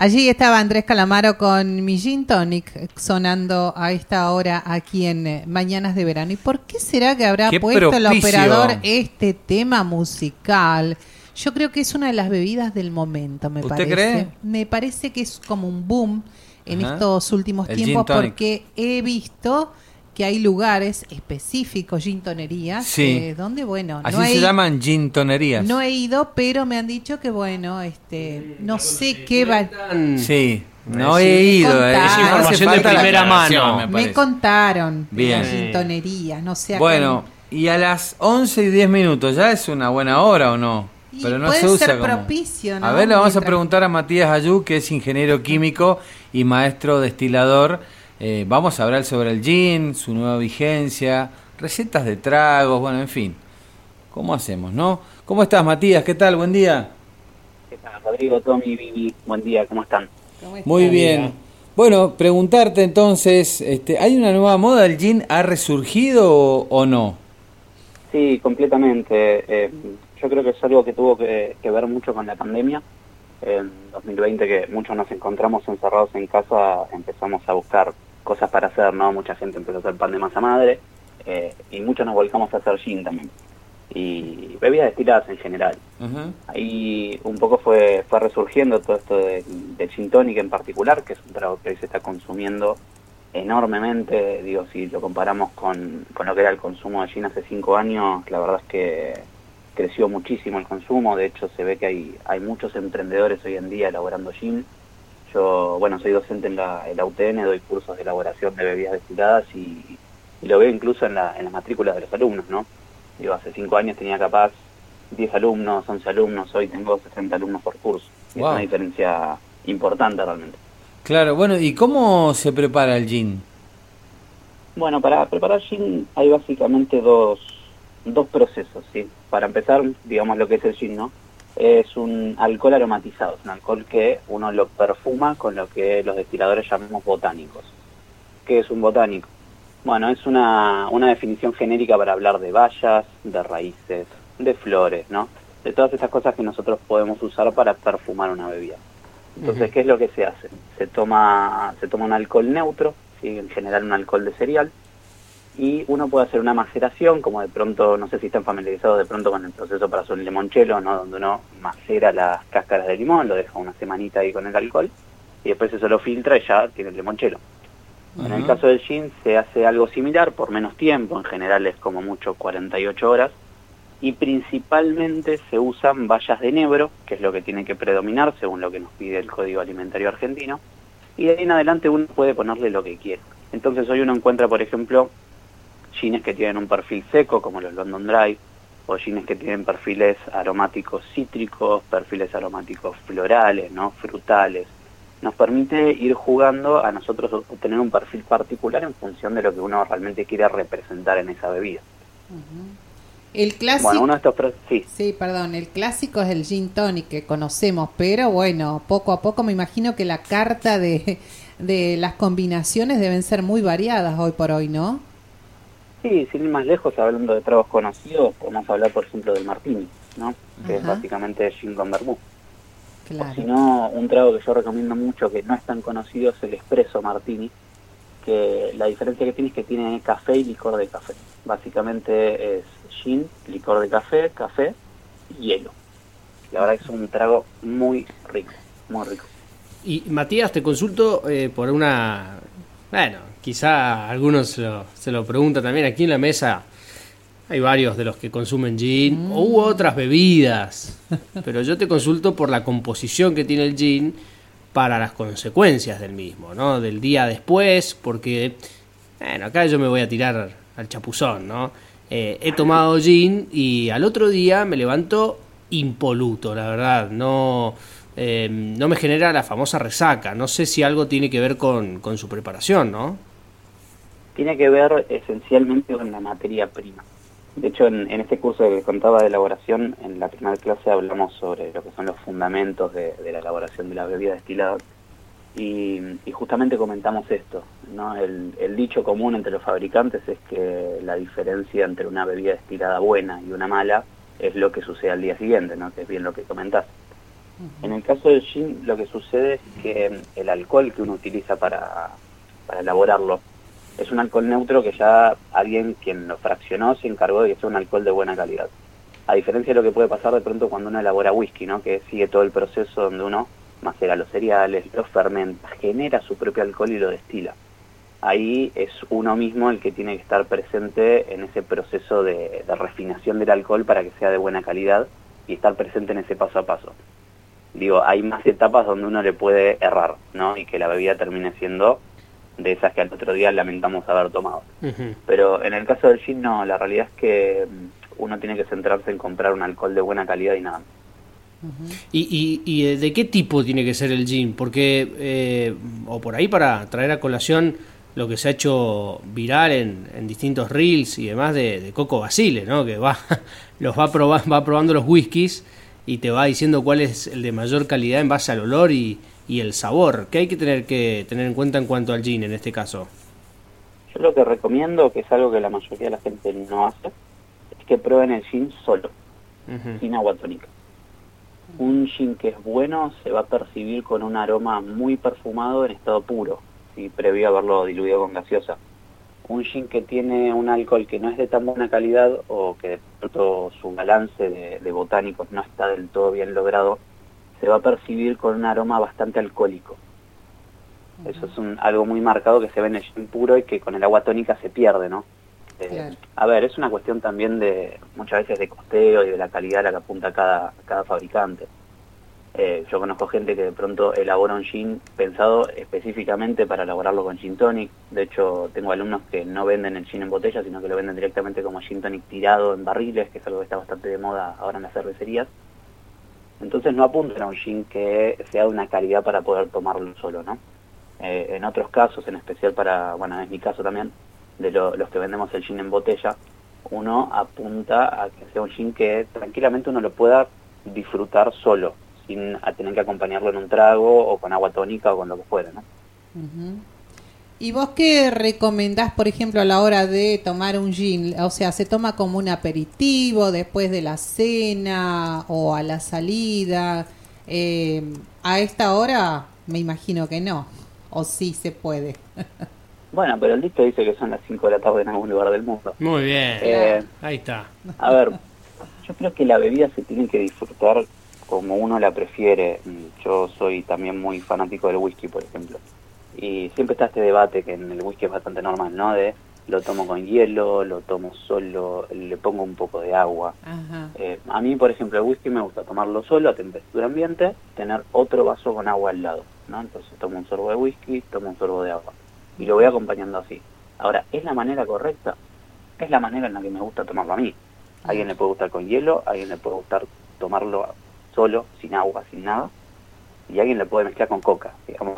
Allí estaba Andrés Calamaro con mi Gin Tonic sonando a esta hora aquí en Mañanas de Verano. ¿Y por qué será que habrá puesto el operador este tema musical? Yo creo que es una de las bebidas del momento, me parece. ¿Usted cree? Me parece que es como un boom en estos últimos tiempos porque he visto que hay lugares específicos, gintonerías, sí. donde, bueno... Así se llaman gintonerías. No he ido, pero me han dicho que, bueno, no sé qué va... Sí, no he ido. Es información de primera mano. Me contaron bien. Las gintonerías, no sé... Bueno, y a las 11:10, ¿ya es una buena hora o no? Pero no se usa ser como... propicio, ¿no? A ver, le vamos a preguntar a Matías Ayú, que es ingeniero químico y maestro destilador. Vamos a hablar sobre el gin, su nueva vigencia, recetas de tragos, bueno, en fin. ¿Cómo hacemos, no? ¿Cómo estás, Matías? ¿Qué tal? Buen día. ¿Qué tal, Rodrigo, Tommy, Vivi? Buen día, ¿cómo están? Muy bien. Bueno, preguntarte entonces, ¿hay una nueva moda? ¿El gin ha resurgido o no? Sí, completamente. Yo creo que es algo que tuvo que ver mucho con la pandemia. En 2020, que muchos nos encontramos encerrados en casa, empezamos a buscar cosas para hacer, ¿no? Mucha gente empezó a hacer pan de masa madre y muchos nos volcamos a hacer gin también. Y bebidas destiladas en general. Ahí un poco fue resurgiendo todo esto del gin tonic en particular, que es un trago que hoy se está consumiendo enormemente. Digo, si lo comparamos con lo que era el consumo de gin hace 5 años, la verdad es que creció muchísimo el consumo. De hecho, se ve que hay muchos emprendedores hoy en día elaborando gin. Yo, bueno, soy docente en la UTN, doy cursos de elaboración de bebidas destiladas y lo veo incluso en la matrícula de los alumnos, ¿no? Digo, hace 5 años tenía capaz 10 alumnos, 11 alumnos, hoy tengo 60 alumnos por curso. Wow. Es una diferencia importante realmente. Claro, bueno, ¿y cómo se prepara el gin? Bueno, para preparar gin hay básicamente dos procesos, ¿sí? Para empezar, digamos lo que es el gin, ¿no? Es un alcohol aromatizado, es un alcohol que uno lo perfuma con lo que los destiladores llamamos botánicos. ¿Qué es un botánico? Bueno, es una definición genérica para hablar de bayas, de raíces, de flores, ¿no? De todas estas cosas que nosotros podemos usar para perfumar una bebida. Entonces, ¿qué es lo que se hace? Se toma un alcohol neutro, ¿sí? En general un alcohol de cereal, y uno puede hacer una maceración, como de pronto, no sé si están familiarizados de pronto con el proceso para hacer un limonchelo, ¿no? Donde uno macera las cáscaras de limón, lo deja una semanita ahí con el alcohol, y después eso lo filtra y ya tiene el limonchelo. En el caso del gin se hace algo similar, por menos tiempo, en general es como mucho 48 horas, y principalmente se usan bayas de enebro, que es lo que tiene que predominar según lo que nos pide el Código Alimentario Argentino, y de ahí en adelante uno puede ponerle lo que quiera. Entonces hoy uno encuentra, por ejemplo, gines que tienen un perfil seco, como los London Dry, o gines que tienen perfiles aromáticos cítricos, perfiles aromáticos florales, ¿no? Frutales. Nos permite ir jugando a nosotros obtener un perfil particular en función de lo que uno realmente quiere representar en esa bebida. El clásico, bueno, uno de estos sí, perdón, el clásico es el gin tonic que conocemos, pero bueno, poco a poco me imagino que la carta de las combinaciones deben ser muy variadas hoy por hoy, ¿no? Sí, sin ir más lejos, hablando de tragos conocidos, podemos hablar, por ejemplo, del martini, ¿no? Que es básicamente gin con vermouth. Claro. O si no, un trago que yo recomiendo mucho, que no es tan conocido, es el espresso martini, que la diferencia que tiene es que tiene café y licor de café. Básicamente es gin, licor de café, café y hielo. La verdad que es un trago muy rico, muy rico. Y Matías, te consulto por una... Bueno, quizá algunos se lo preguntan también aquí en la mesa. Hay varios de los que consumen gin u otras bebidas, pero yo te consulto por la composición que tiene el gin para las consecuencias del mismo, ¿no? Del día después, porque, bueno, acá yo me voy a tirar al chapuzón, ¿no? He tomado gin y al otro día me levanto impoluto, la verdad, no me genera la famosa resaca. No sé si algo tiene que ver con su preparación, ¿no? Tiene que ver esencialmente con la materia prima. De hecho, en este curso que les contaba de elaboración, en la primera clase hablamos sobre lo que son los fundamentos de la elaboración de la bebida destilada y justamente comentamos esto, ¿no? El dicho común entre los fabricantes es que la diferencia entre una bebida destilada buena y una mala es lo que sucede al día siguiente, ¿no? Que es bien lo que comentás. En el caso del gin, lo que sucede es que el alcohol que uno utiliza para elaborarlo es un alcohol neutro que ya alguien quien lo fraccionó se encargó de que sea un alcohol de buena calidad. A diferencia de lo que puede pasar de pronto cuando uno elabora whisky, ¿no? Que sigue todo el proceso donde uno macera los cereales, los fermenta, genera su propio alcohol y lo destila. Ahí es uno mismo el que tiene que estar presente en ese proceso de refinación del alcohol para que sea de buena calidad y estar presente en ese paso a paso. Digo, hay más etapas donde uno le puede errar, ¿no? Y que la bebida termine siendo de esas que al otro día lamentamos haber tomado. Pero en el caso del gin, no, la realidad es que uno tiene que centrarse en comprar un alcohol de buena calidad y nada más. ¿Y de qué tipo tiene que ser el gin? Porque, o por ahí para traer a colación lo que se ha hecho viral en distintos reels y demás de Coco Basile, ¿no? Que va probando los whiskies y te va diciendo cuál es el de mayor calidad en base al olor y el sabor. ¿Qué hay que tener en cuenta en cuanto al gin en este caso? Yo lo que recomiendo, que es algo que la mayoría de la gente no hace, es que prueben el gin solo, sin agua tónica. Un gin que es bueno se va a percibir con un aroma muy perfumado en estado puro, ¿sí? Previo a haberlo diluido con gaseosa. Un gin que tiene un alcohol que no es de tan buena calidad o que de pronto su balance de botánicos no está del todo bien logrado, se va a percibir con un aroma bastante alcohólico. Eso es algo muy marcado que se ve en el gin puro y que con el agua tónica se pierde, ¿no? Claro. A ver, es una cuestión también de muchas veces de costeo y de la calidad a la que apunta cada fabricante. Yo conozco gente que de pronto elabora un gin pensado específicamente para elaborarlo con gin tonic. De hecho, tengo alumnos que no venden el gin en botella, sino que lo venden directamente como gin tonic tirado en barriles, que es algo que está bastante de moda ahora en las cervecerías. Entonces no apuntan a un gin que sea de una calidad para poder tomarlo solo, ¿no? En otros casos, en especial bueno, es mi caso también, de los que vendemos el gin en botella, uno apunta a que sea un gin que tranquilamente uno lo pueda disfrutar solo, sin tener que acompañarlo en un trago o con agua tónica o con lo que fuera, ¿no? ¿Y vos qué recomendás, por ejemplo, a la hora de tomar un gin? O sea, ¿se toma como un aperitivo después de la cena o a la salida? A esta hora me imagino que no, o sí se puede. Bueno, pero el dicho dice que son las 5 de la tarde en algún lugar del mundo. Muy bien, ahí está. A ver, yo creo que la bebida se tiene que disfrutar como uno la prefiere. Yo soy también muy fanático del whisky, por ejemplo. Y siempre está este debate que en el whisky es bastante normal, ¿no? De lo tomo con hielo, lo tomo solo, le pongo un poco de agua. A mí, por ejemplo, el whisky me gusta tomarlo solo a temperatura ambiente, tener otro vaso con agua al lado, ¿no? Entonces tomo un sorbo de whisky, tomo un sorbo de agua. Y lo voy acompañando así. Ahora, ¿es la manera correcta? Es la manera en la que me gusta tomarlo a mí. A alguien le puede gustar con hielo, a alguien le puede gustar tomarlo solo, sin agua, sin nada. Y a alguien le puede mezclar con coca, digamos.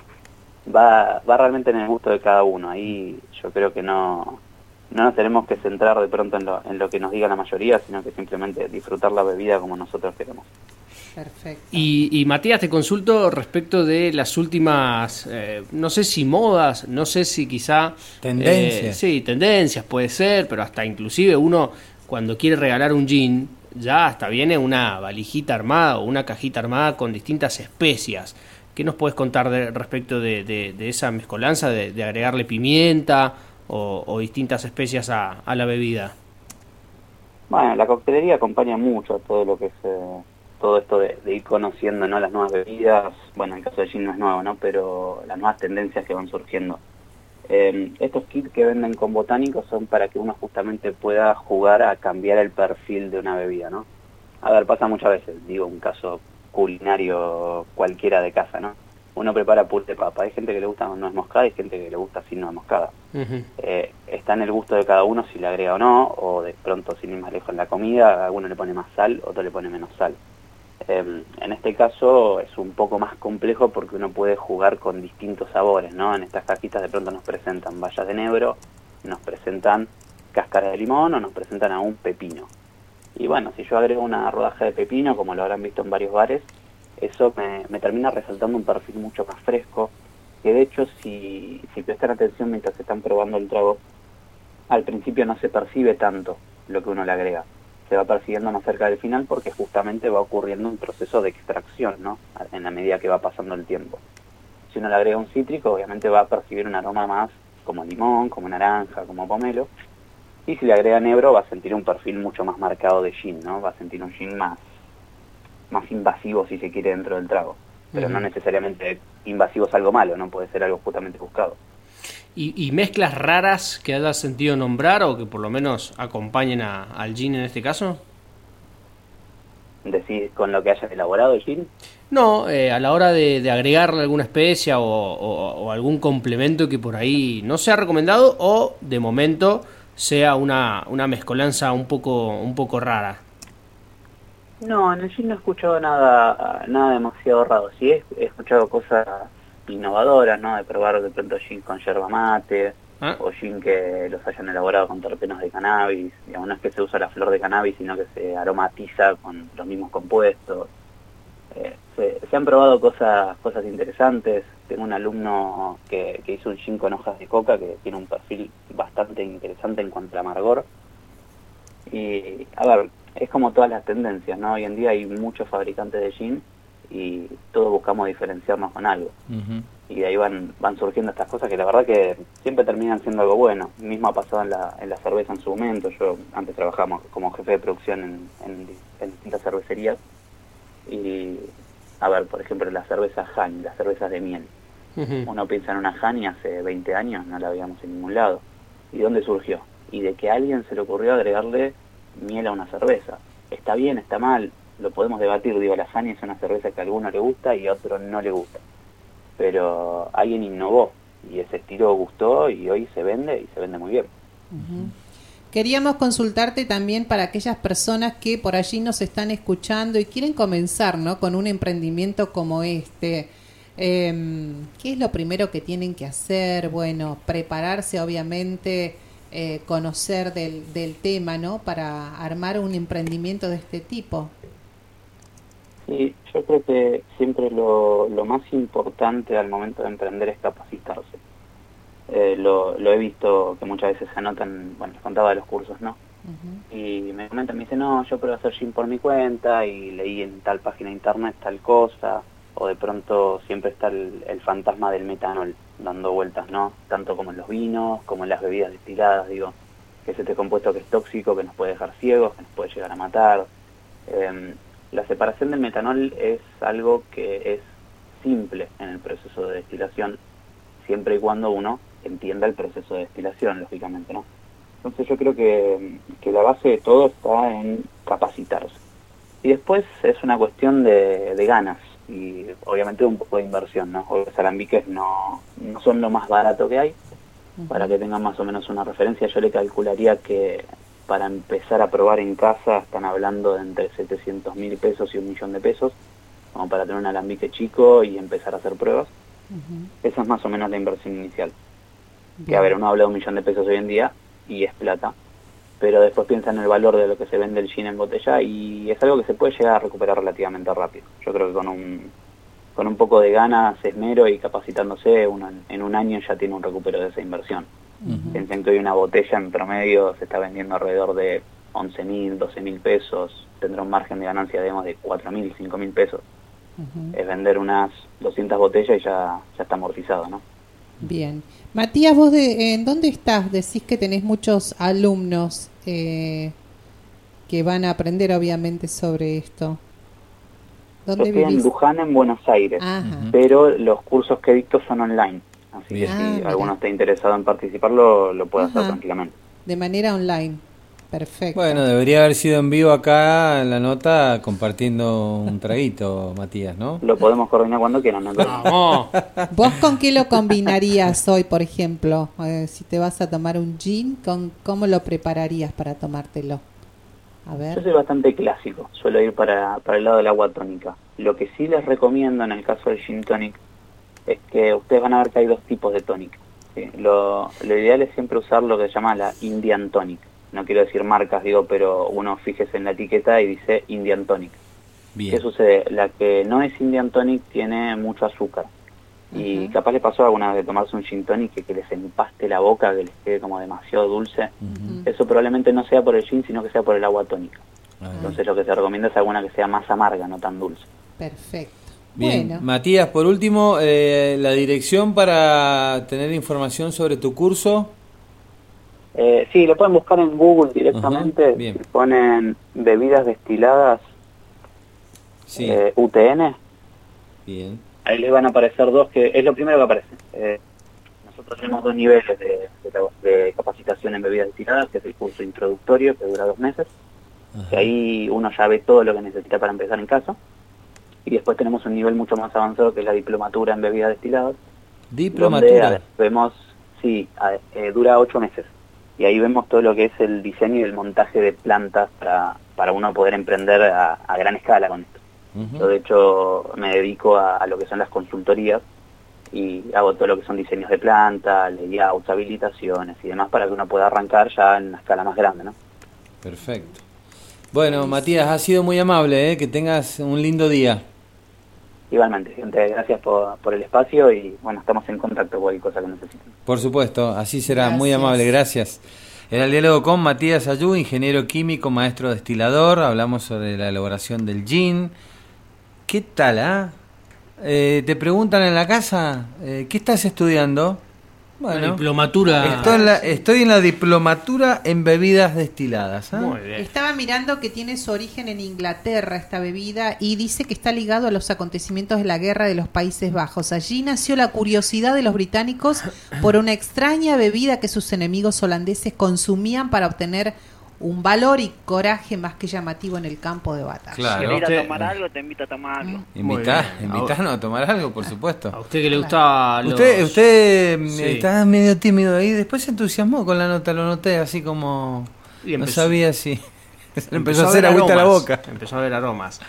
Va realmente en el gusto de cada uno. Ahí yo creo que no nos tenemos que centrar de pronto en lo que nos diga la mayoría, sino que simplemente disfrutar la bebida como nosotros queremos. Perfecto. Y Matías, te consulto respecto de las últimas, no sé si modas, no sé si quizá... Tendencias. Sí, tendencias puede ser, pero hasta inclusive uno cuando quiere regalar un gin, ya hasta viene una valijita armada o una cajita armada con distintas especias. ¿Qué nos puedes contar respecto de esa mezcolanza, de agregarle pimienta o distintas especias a la bebida? Bueno, la coctelería acompaña mucho a todo lo que es todo esto de ir conociendo, ¿no? Las nuevas bebidas. Bueno, en el caso de gin no es nuevo, ¿no? Pero las nuevas tendencias que van surgiendo. Estos kits que venden con botánicos son para que uno justamente pueda jugar a cambiar el perfil de una bebida, ¿no? A ver, pasa muchas veces, digo un caso culinario cualquiera de casa, ¿no? Uno prepara puré de papa, hay gente que le gusta con nuez moscada y gente que le gusta sin nuez moscada. Está en el gusto de cada uno si le agrega o no, o de pronto sin ir más lejos en la comida, a uno le pone más sal, otro le pone menos sal. En este caso es un poco más complejo porque uno puede jugar con distintos sabores, ¿no? En estas cajitas de pronto nos presentan bayas de enebro, nos presentan cáscara de limón o nos presentan a un pepino. Y bueno, si yo agrego una rodaja de pepino, como lo habrán visto en varios bares, eso me termina resaltando un perfil mucho más fresco, que de hecho si prestan atención mientras están probando el trago, al principio no se percibe tanto lo que uno le agrega. se va percibiendo más cerca del final porque justamente va ocurriendo un proceso de extracción, ¿no? En la medida que va pasando el tiempo. Si uno le agrega un cítrico, obviamente va a percibir un aroma más como limón, como naranja, como pomelo. Y si le agrega nebro, va a sentir un perfil mucho más marcado de gin, ¿no? Va a sentir un gin más invasivo, si se quiere, dentro del trago. Pero no necesariamente invasivo es algo malo, ¿no? Puede ser algo justamente buscado. ¿Y mezclas raras que hayas sentido nombrar o que por lo menos acompañen al gin en este caso? ¿Decís con lo que hayas elaborado el gin? No, a la hora de agregarle alguna especia o algún complemento que por ahí no sea recomendado o de momento sea una mezcolanza un poco rara. No, en el gin no he escuchado nada demasiado raro. Sí he escuchado cosas innovadoras, ¿no? De probar de pronto gin con yerba mate, o gin que los hayan elaborado con terpenos de cannabis. Digamos, no es que se usa la flor de cannabis, sino que se aromatiza con los mismos compuestos. Se han probado cosas interesantes. Tengo un alumno que hizo un gin con hojas de coca que tiene un perfil bastante interesante en cuanto a amargor. Y, a ver, es como todas las tendencias, ¿no? Hoy en día hay muchos fabricantes de gin y todos buscamos diferenciarnos con algo. Y de ahí van surgiendo estas cosas que la verdad que siempre terminan siendo algo bueno. Mismo ha pasado en la cerveza en su momento. Yo antes trabajaba como jefe de producción en distintas cervecerías. Y, a ver, por ejemplo, la cerveza Hani, las cervezas de miel. Uno piensa en una Hani hace 20 años, no la veíamos en ningún lado. ¿Y dónde surgió? Y de que a alguien se le ocurrió agregarle miel a una cerveza. Está bien, está mal, lo podemos debatir. Digo, la Hani es una cerveza que a alguno le gusta y a otro no le gusta. Pero alguien innovó y ese estilo gustó y hoy se vende y se vende muy bien. Queríamos consultarte también para aquellas personas que por allí nos están escuchando y quieren comenzar, ¿no?, con un emprendimiento como este. ¿Qué es lo primero que tienen que hacer? Bueno, prepararse, obviamente, conocer del tema, ¿no?, para armar un emprendimiento de este tipo. Sí, yo creo que siempre lo más importante al momento de emprender es capacitarse. Lo he visto que muchas veces se anotan, bueno, les contaba de los cursos, ¿no? Y me comentan, me dicen, no, yo puedo hacer gin por mi cuenta y leí en tal página de internet tal cosa, o de pronto siempre está el fantasma del metanol dando vueltas, ¿no? Tanto como en los vinos, como en las bebidas destiladas, digo, que es este compuesto que es tóxico, que nos puede dejar ciegos, que nos puede llegar a matar. La separación del metanol es algo que es simple en el proceso de destilación, siempre y cuando uno entienda el proceso de destilación, lógicamente, ¿no? Entonces yo creo que la base de todo está en capacitarse. Y después es una cuestión de ganas y obviamente un poco de inversión, ¿no? Los alambiques no son lo más barato que hay. Para que tengan más o menos una referencia, yo le calcularía que para empezar a probar en casa están hablando de entre 700.000 pesos y 1.000.000 de pesos, como para tener un alambique chico y empezar a hacer pruebas. Esa es más o menos la inversión inicial. Que a ver, uno habla de 1.000.000 de pesos hoy en día y es plata, pero después piensa en el valor de lo que se vende el gin en botella y es algo que se puede llegar a recuperar relativamente rápido. Yo creo que con un poco de ganas, esmero y capacitándose, uno en un año ya tiene un recupero de esa inversión. Piensen que hoy una botella en promedio se está vendiendo alrededor de 11.000, 12.000 pesos, tendrá un margen de ganancia, digamos, de 4.000, 5.000 pesos. Es vender unas 200 botellas y ya está amortizado, ¿no? Bien. Matías, ¿vos en dónde estás? Decís que tenés muchos alumnos que van a aprender, obviamente, sobre esto. ¿Dónde Yo estoy vivís? en Luján, en Buenos Aires, pero los cursos que dicto son online. Así que si alguno está interesado en participar, lo puede hacer tranquilamente. De manera online. Perfecto. Bueno, debería haber sido en vivo acá en la nota compartiendo un traguito, Matías, ¿no? Lo podemos coordinar cuando quieran, ¿no? ¡Vamos! ¿Vos con qué lo combinarías hoy, por ejemplo? Si te vas a tomar un gin, ¿cómo lo prepararías para tomártelo? A ver. Yo soy bastante clásico, suelo ir para el lado del agua tónica. Lo que sí les recomiendo en el caso del gin tonic es que ustedes van a ver que hay dos tipos de tonic. ¿Sí? Lo ideal es siempre usar lo que se llama la Indian tonic. No quiero decir marcas, pero uno fíjese en la etiqueta y dice Indian tonic. Bien. ¿Qué sucede? La que no es Indian tonic tiene mucho azúcar. Y capaz les pasó alguna vez de tomarse un gin tonic que les empaste la boca, que les quede como demasiado dulce. Eso probablemente no sea por el gin, sino que sea por el agua tónica. Entonces lo que se recomienda es alguna que sea más amarga, no tan dulce. Perfecto. Bien, Bueno. Matías, por último, la dirección para tener información sobre tu curso. Sí, lo pueden buscar en Google directamente. Bien. Si ponen bebidas destiladas Sí. UTN, Bien. ahí les van a aparecer dos, que es lo primero que aparece. Nosotros tenemos 2 niveles de capacitación en bebidas destiladas, que es el curso introductorio, que dura 2 meses, que ahí uno ya ve todo lo que necesita para empezar en casa. Y después tenemos un nivel mucho más avanzado, que es la diplomatura en bebidas destiladas. Diplomatura. Donde vemos, dura 8 meses. Y ahí vemos todo lo que es el diseño y el montaje de plantas para uno poder emprender a gran escala con esto. Yo de hecho me dedico a lo que son las consultorías y hago todo lo que son diseños de planta, layouts, habilitaciones y demás para que uno pueda arrancar ya en una escala más grande, ¿no? Perfecto. Bueno, Matías, has sido muy amable, que tengas un lindo día. Igualmente, gente, gracias por el espacio y bueno, estamos en contacto con cualquier cosa que necesiten. Por supuesto, así será. Gracias. Muy amable, gracias. Era el diálogo con Matías Ayú, ingeniero químico, maestro destilador. Hablamos sobre la elaboración del gin. ¿Qué tal, te preguntan en la casa, ¿qué estás estudiando? Bueno, La diplomatura. Estoy en la diplomatura en bebidas destiladas. Muy bien. Estaba mirando que tiene su origen en Inglaterra esta bebida y dice que está ligado a los acontecimientos de la guerra de los Países Bajos. Allí nació la curiosidad de los británicos por una extraña bebida que sus enemigos holandeses consumían para obtener un valor y coraje más que llamativo en el campo de batalla. Claro. Si querés ir Usted- a tomar algo, te invito a tomar algo. Invitarnos a tomar algo, por supuesto. A usted que le gustaba los... Usted Sí. está medio tímido ahí, después se entusiasmó con la nota, lo noté así como... Y no empezó- sabía si... se le empezó a hacer ver agüita a la aromas. boca. Empezó a ver aromas.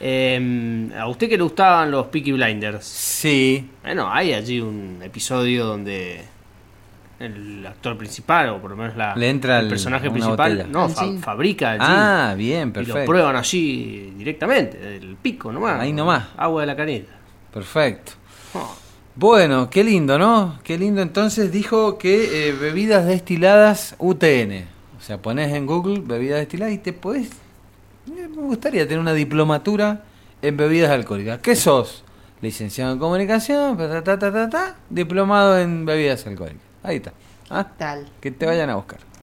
A usted que le gustaban los Peaky Blinders. Sí, Bueno, hay allí un episodio donde el actor principal, o por lo menos Le entra el personaje una principal, botella. no, El gin. fabrica el gin. Ah, bien, Y lo perfecto. prueban allí directamente, del pico nomás. Ahí nomás. Agua de la canilla. Perfecto. Oh, Bueno, qué lindo, ¿no? Qué lindo. Entonces dijo que bebidas destiladas UTN. O sea, pones en Google bebidas destiladas y te podés... me gustaría tener una diplomatura en bebidas alcohólicas. ¿Qué sos? Licenciado en comunicación, diplomado en bebidas alcohólicas. Ahí está. Tal. Que te vayan a buscar.